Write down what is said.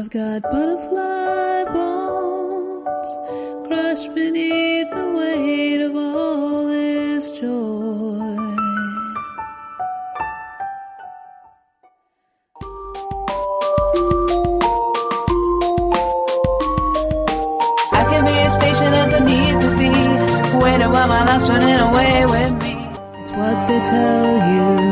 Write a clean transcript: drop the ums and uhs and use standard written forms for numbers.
I've got butterfly bones crushed beneath the weight of all this joy. I can be as patient as I need to be, waiting while my life's running away with me. It's what they tell you.